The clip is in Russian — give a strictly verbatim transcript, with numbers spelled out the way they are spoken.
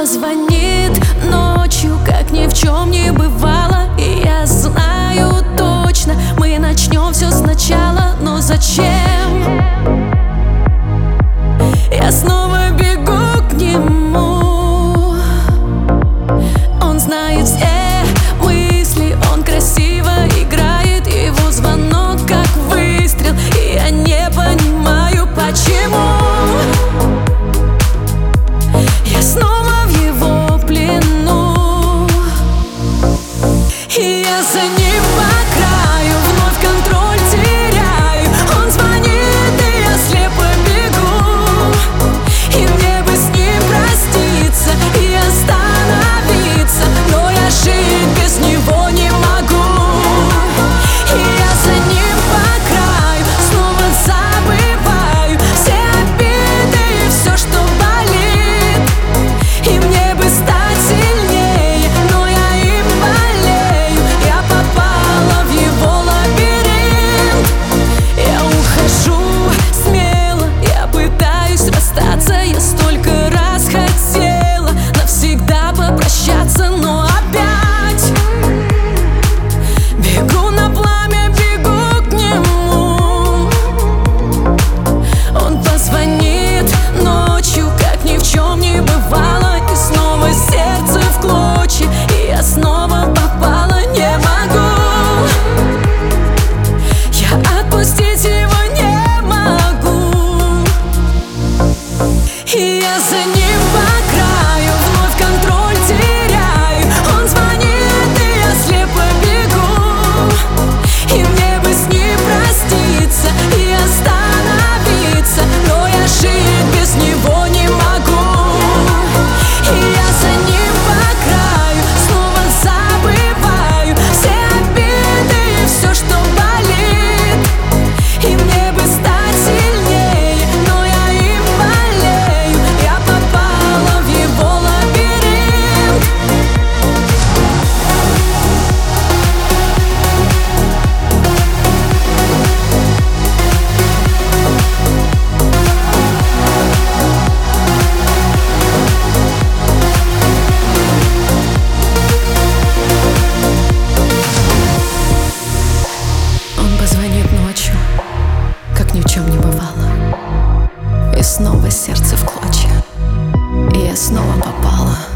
позвонит ночью, как ни в чем не бывало. И я знаю точно, мы начнем все сначала. Но зачем? Я снова бегу к нему. Он знает все мысли, он красиво играет. Его звонок как выстрел, и я не понимаю, почему. Я снова в его плену, и я за ним по краю вновь контроль теряю. Он звонит, и я слепо бегу, и мне бы с ним проститься и остановиться, но я жить без него не могу. И я за ним по краю снова забываю все обиды и все, что болит. И мне бы стать сильнее, но я им болею. Я попала в его лабиринт. Я ухожу смело, я пытаюсь расстаться. Я столько раз хотела навсегда попрощаться, но опять бегу на пламя, бегу к нему. Он позвонит ночью, как ни в чем не бывало. И снова сердце в клочья, и я снова попала. Не могу я отпустить его, не могу. И я за ним по краю вновь контроль теряю. Он звонит, и я слепо бегу, и мне бы с ним проститься и остановиться, но я жить без него не могу. И я за ним по краю снова забываю все обиды и все, что болит. И мне бы стать сильнее, но я им болею. Я попала в его лабиринт. Он позвонит ночью, как ни в чем не бывало. И снова сердце в клочья, и я снова попала.